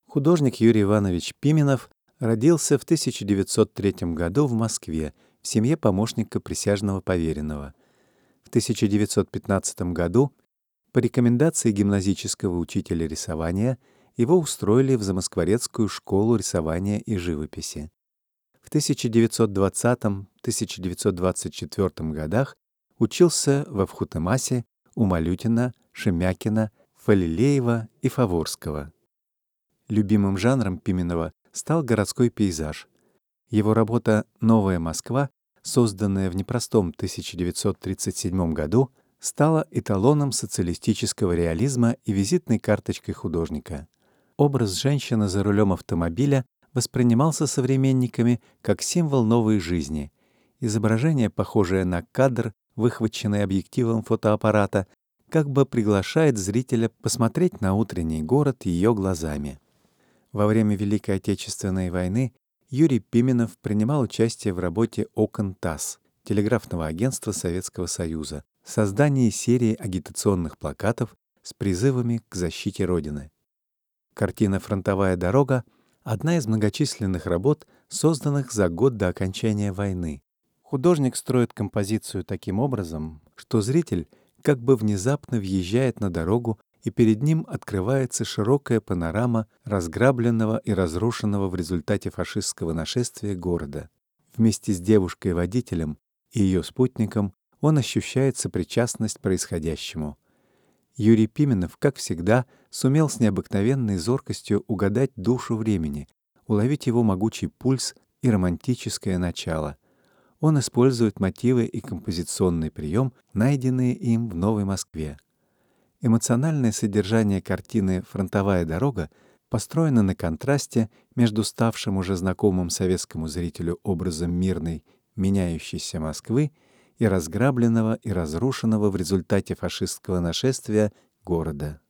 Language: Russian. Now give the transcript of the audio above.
Художник Юрий Иванович Пименов родился в 1903 году в Москве в семье помощника присяжного поверенного. В 1915 году по рекомендации гимназического учителя рисования его устроили в Замоскворецкую школу рисования и живописи. В 1920-1924 годах учился во Вхутемасе у Малютина, Шемякина, Фалилеева и Фаворского. Любимым жанром Пименова стал городской пейзаж. Его работа «Новая Москва», созданная в непростом 1937 году, стала эталоном социалистического реализма и визитной карточкой художника. Образ женщины за рулем автомобиля воспринимался современниками как символ новой жизни. Изображение, похожее на кадр, выхваченный объективом фотоаппарата, как бы приглашает зрителя посмотреть на утренний город ее глазами. Во время Великой Отечественной войны Юрий Пименов принимал участие в работе «Окон ТАСС» телеграфного агентства Советского Союза, в создании серии агитационных плакатов с призывами к защите Родины. Картина «Фронтовая дорога» — одна из многочисленных работ, созданных за год до окончания войны. Художник строит композицию таким образом, что зритель как бы внезапно въезжает на дорогу, и перед ним открывается широкая панорама разграбленного и разрушенного в результате фашистского нашествия города. Вместе с девушкой-водителем и ее спутником он ощущает сопричастность происходящему. Юрий Пименов, как всегда, сумел с необыкновенной зоркостью угадать душу времени, уловить его могучий пульс и романтическое начало. Он использует мотивы и композиционный прием, найденные им в Новой Москве. Эмоциональное содержание картины «Фронтовая дорога» построено на контрасте между ставшим уже знакомым советскому зрителю образом мирной, меняющейся Москвы и разграбленного и разрушенного в результате фашистского нашествия города.